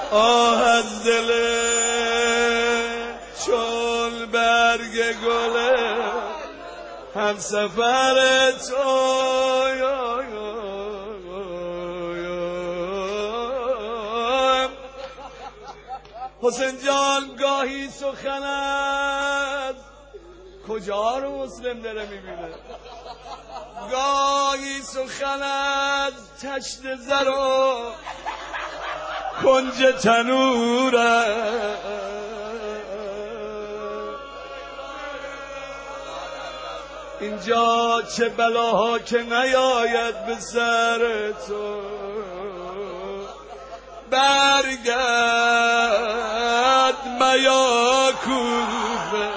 آه از دل چون برگ گله هم سفر تو حسین جان گاهی سخنت کجا رو مسلم داره میبینه گاهی سخنت تشت زر و کنج تنوره اینجا چه بلاها که نیاید به سر تو برگرد میا کوفه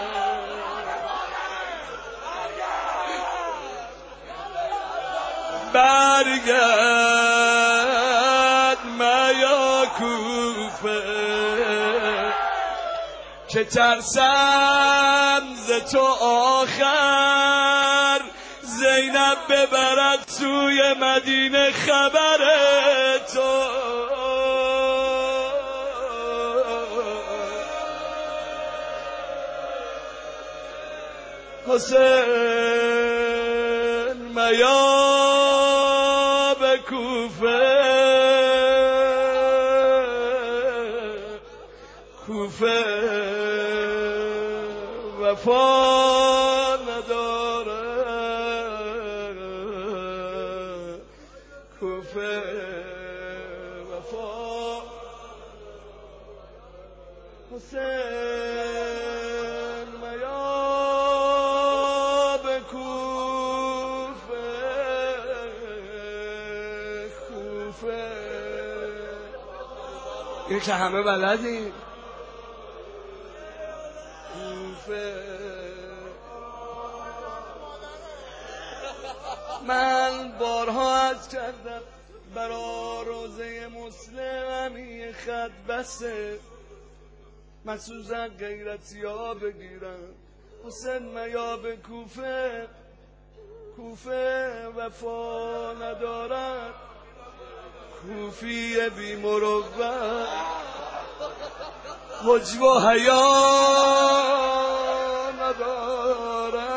برگرد میا کوفه که ترسم ز تو آخر زینب ببرد سوی مدینه خبر تو حسین میا به کوفه کوفه وفا نداره کوفه وفا حسین میا به کوفه کوفه این که همه بلدیم من بارها عرض کردم برا روزه مسلم یه خط بسه مخصوصا غیرتی ها بگیرم حسین میا به کوفه کوفه وفا ندارد کوفی بی مروت حجب و حیا ندارد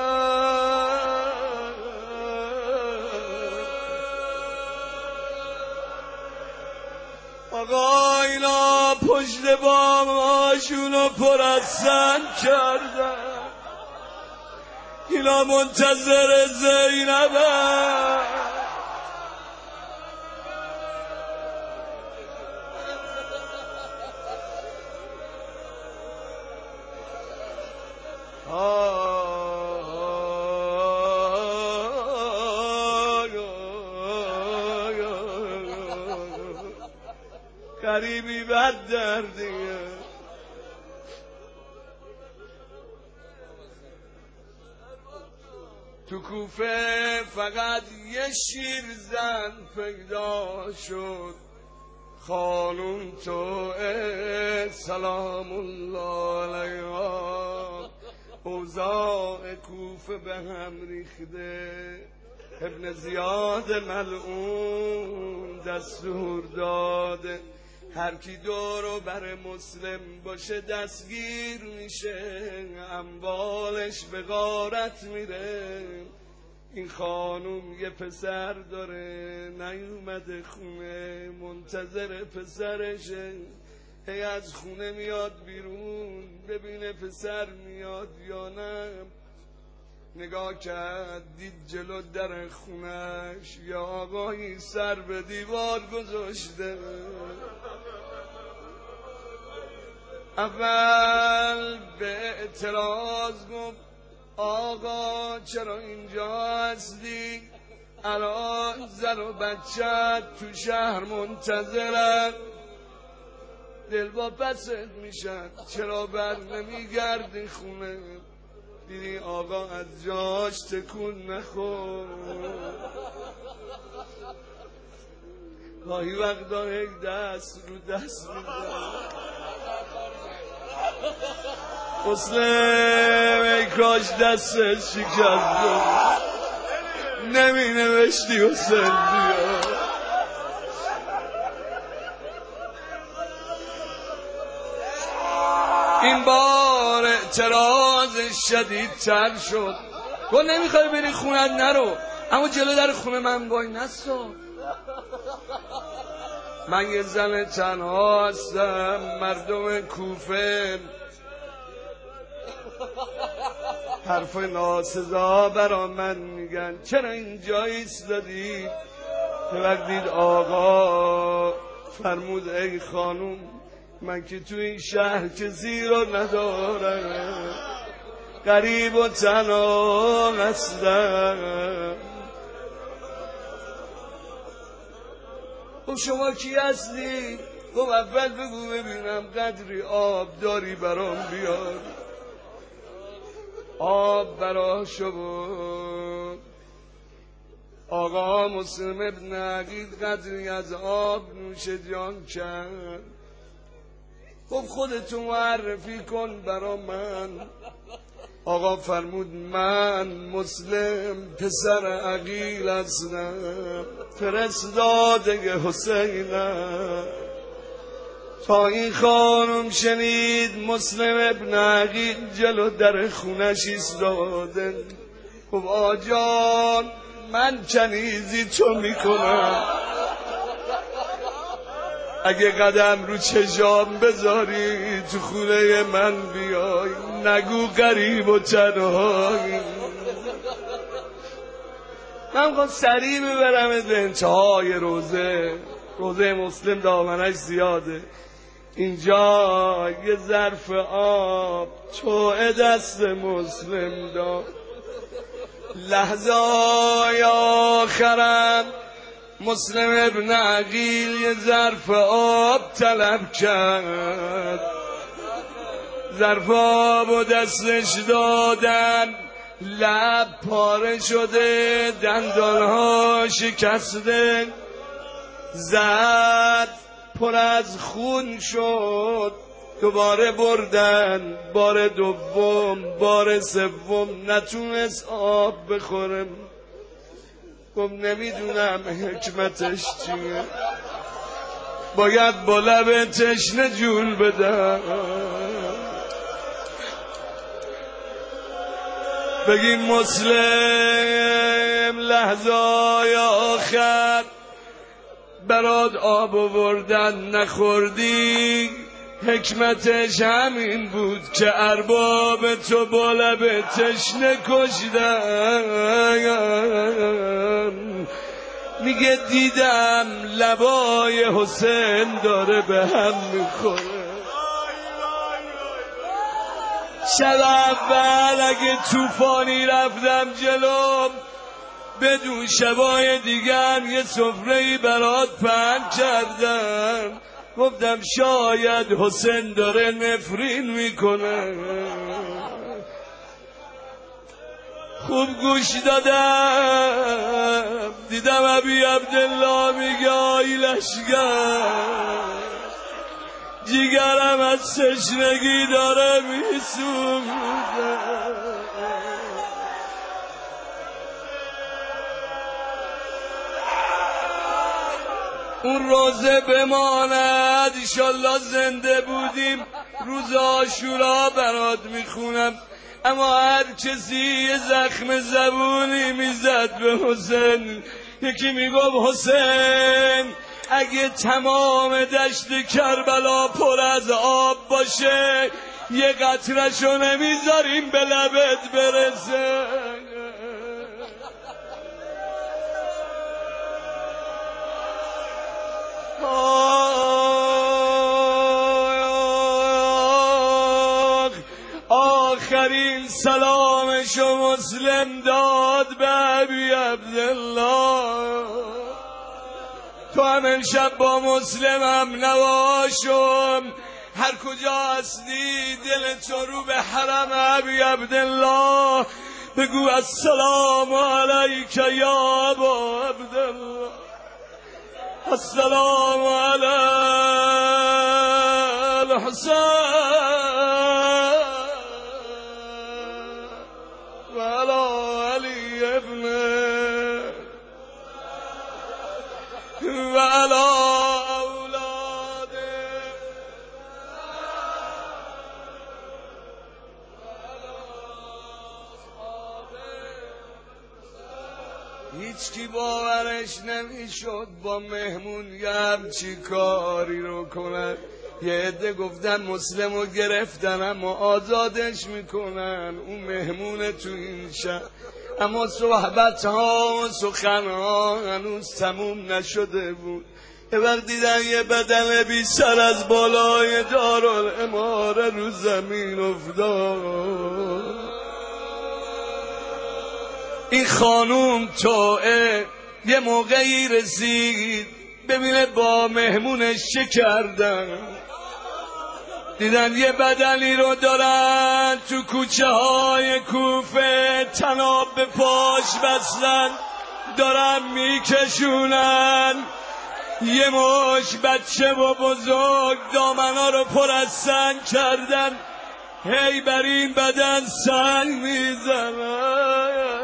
آقا اینا پشت باماشونو پر از سنگ کردن اینا منتظر زینبن غریبی بد دردیه تو کوفه فقط یه شیرزن پیدا شد خانم تو سلام الله علیها اوضاع کوفه به هم ریخته ابن زیاد ملعون دستور داده هر کی دورو بر مسلم باشه دستگیر میشه اموالش به غارت میره این خانوم یه پسر داره نیومده خونه منتظر پسرشه هی از خونه میاد بیرون ببینه پسر میاد یا نه نگاه کرد دید جلو در خونش یا آقایی سر به دیوار گذاشته اول به اعتراض گفت آقا چرا اینجا هستی الان زن و بچت تو شهر منتظرن دل با پست میشن چرا بر نمیگردی خونه دیدی آقا از جاش تکون نخور گاهی وقتا یک دست رو دست میزن مسلم ای کاش دستت شکست نمی نوشتی حسین بیا این بار اعتراض شدیدتر شد. گفت نمیخوای بری خونت نرو، اما جلو در خونه من وای نستا. من یه زن تنها هستم، مردم کوفه حرف ناسزا برا من میگن. چرا اینجا ایستادی؟ که وقتی آقا فرمود ای خانوم من که تو این شهر کسی رو ندارم، غریب و تنها هستم. خب شما کی هستی؟ خب اول بگو ببینم قدری آب داری برام بیار. آب براشو بود. آقا مسلم ابن عقیل قدری از آب نوش جان کرد. خب خودتو معرفی کن برا من. آقا فرمود من مسلم پسر عقیل هستم، فرستاده حسینم. تا این خانم شنید مسلم ابن عقیل جلو در خونش ایستاده. خب آجان من کنیزی تو میکنم، اگه قدم رو چشام بذاری تو خونه من بیای، نگو غریب و تنهایی. من خواست سریع ببرمت به انتهای روزه مسلم دامنش زیاده. اینجا یه ظرف آب چوه دست مسلم داد. لحظه آخرم مسلم ابن عقیل یه ظرف آب طلب کرد. ظرف آب و دستش دادن، لب پاره شده، دندانها شکسته، زد پر از خون شد. دوباره بردن، بار دوم، بار سوم، نتونست آب بخورم. گفت نمیدونم حکمتش چیه، باید با لب تشنه جول بدم. بگیم مسلم لحظه آخر برات آب آوردن نخوردی، حکمتش همین بود که ارباب تو با لب تشنه کشیدن. میگه دیدم لبای حسین داره به هم میخوره. شب اول اگه طوفانی رفتم جلو، بدون شبای دیگر یه سفره‌ای برات پهن کردم. گفتم شاید حسین داره نفرین میکنه. خوب گوش دادم، دیدم ابی عبدالله میگه آی لشگر، جیگرم از تشنگی داره میسوزه. اون روزه بماند ایشالله زنده بودیم روز عاشورا برات میخونم. اما هر کسی یه زخم زبونی میزد به حسین. یکی میگفت حسین اگه تمام دشت کربلا پر از آب باشه، یه قطره‌شو نمیذاریم به لبت برسه. آخرین سلامشو مسلم داد به ابی عبدالله. تو هم امشب با مسلمم نباشم، هر کجا هستی دل تو رو به حرم ابی عبدالله بگو السلام علیک یا ابا عبدالله، السلام علی الحسین و علی علی ابن و علی اولاده هیچکی باورش نمیشد با مهمون یه چی کاری رو کنن. یه عده گفتن مسلم رو گرفتن اما آزادش میکنن، اون مهمون تو این شهر. اما صحبت ها و سخن ها هنوز تموم نشده بود. یه وقت دیدن یه بدن بی سر از بالای دارالعماره رو زمین افتاد. این خانوم توئه یه موقعی رسید ببینه با مهمونش چه کردن. دیدن یه بدنی رو دارن تو کوچه های کوفه طناب به پاش بستن، دارن میکشونن. یه مش بچه و بزرگ دامنا رو پر از سنگ کردن، هی بر این بدن سنگ میزنن.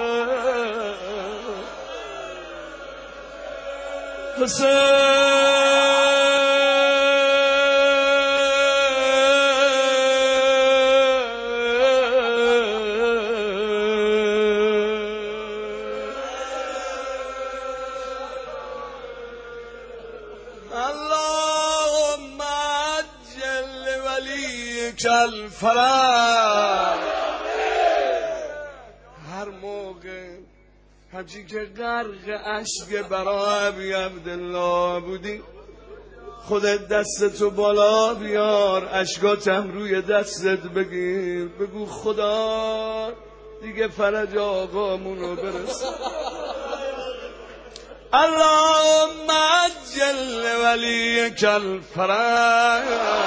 اللهم عجل ولیک الفرج. هر موقع همچی که غرق اشک برای ابی عبدالله بودی خودت دستتو بالا بیار، اشکاتم روی دستت بگیر، بگو خدا دیگه فرج آقامونو برس. اللهم عجل ولیک الفرج،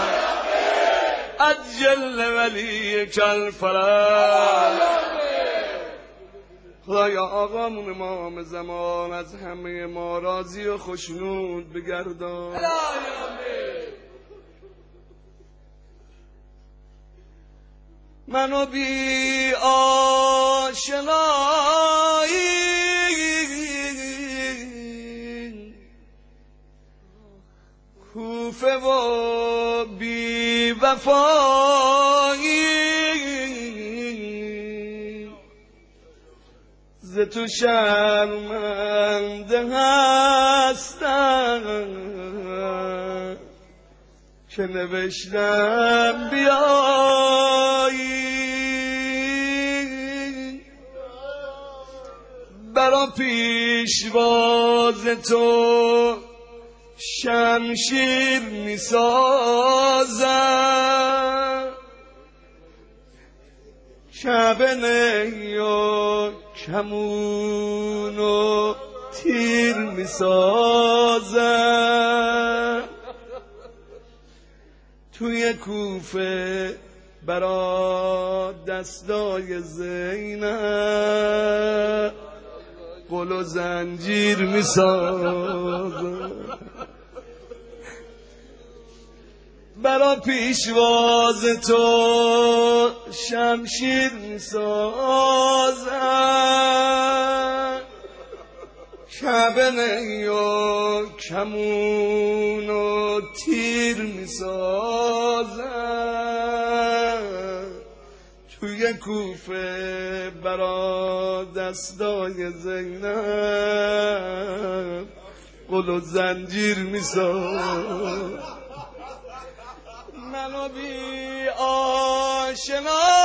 عجل ولیک الفرج. خدایا آقامون امام زمان از همه ما راضی و خوشنود بگردان. منو بی آشنایی کوفه و بی وفایی ز تو شرمنده هستم که نوشتم بیایی. برا پیشواز تو شمشیر میسازم، کعبه نی و کمون و تیر میسازم. توی کوفه برا دستای زینب قل و زنجیر میسازم. برا پیشواز تو شمشیر میسازم، کعبه نی و کمون و تیر میسازم. توی کوفه برا دستای زینب قل و زنجیر میسازم. منو بی آشنا